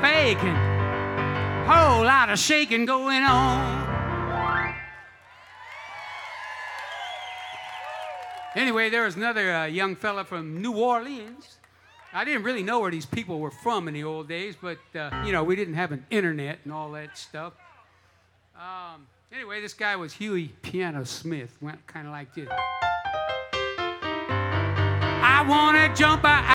faking, whole lot of shaking going on. Anyway, there was another young fella from New Orleans. I didn't really know where these people were from in the old days, but, we didn't have an internet and all that stuff. Anyway, this guy was Huey Piano Smith. Went kind of like this. I want to jump out.